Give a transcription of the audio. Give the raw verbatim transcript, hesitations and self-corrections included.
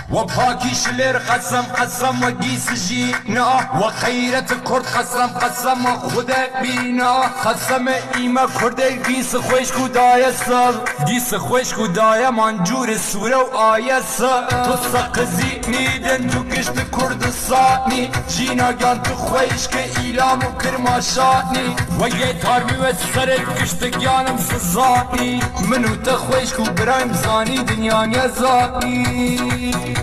وباكيش لير قسم قسم وقيس جينا وخيرة كرد قسم قسم وخدا بينا قسم إيما كرد قيس خوش كودايا سر قيس خوش كودايا منجور السورة وآيا سر تصق زيني تو كشت كرد الصاني جينا جان تخوش كإيلام وكرماشاني ويتارمي وسرد كشت جانم سزاني منو تخوش كو برايم زاني دنيا نزاني